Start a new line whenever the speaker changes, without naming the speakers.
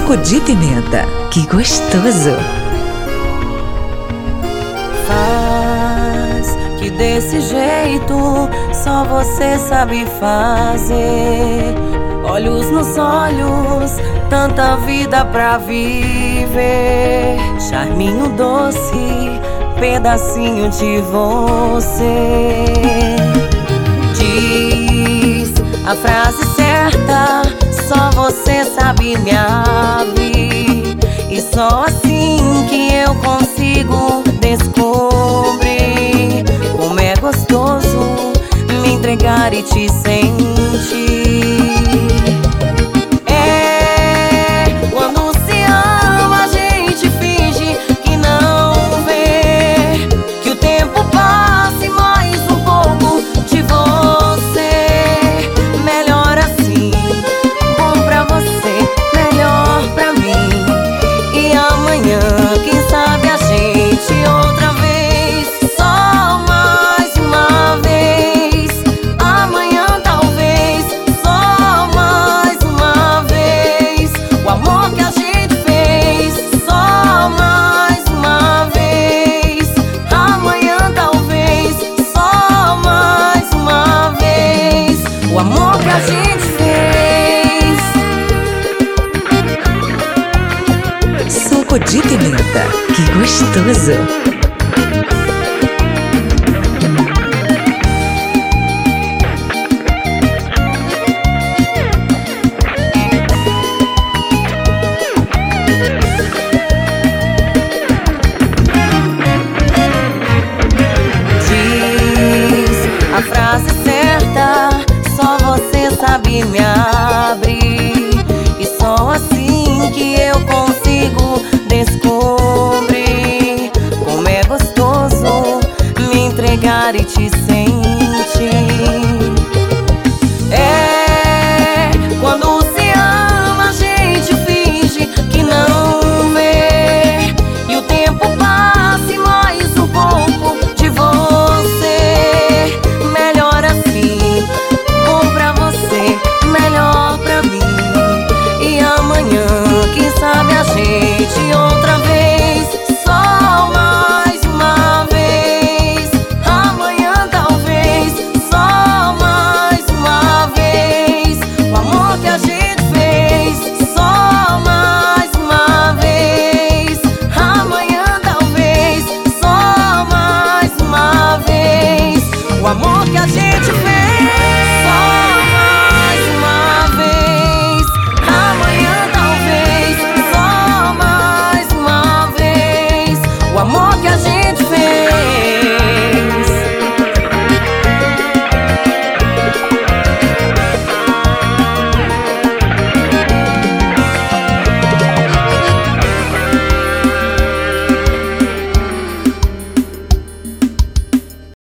Suco de pimenta, que gostoso!
Faz que desse jeito só você sabe fazer. Olhos nos olhos, tanta vida pra viver. Charminho doce, pedacinho de você. Diz a frase certa, só você sabe me abrir. E só assim que eu consigo descobrir como é gostoso me entregar e te sentir. É, quando se ama a gente finge que não vê, que o tempo passe mais um pouco de você. Melhor assim, bom pra você, melhor pra mim. E amanhã, quem sabe a gente outra vez, só mais uma vez. Amanhã talvez, só mais uma vez. O amor que a gente fez, só mais uma vez. Amanhã talvez, só mais uma vez. O amor que a gente fez.
Suco de pimenta, que gostoso!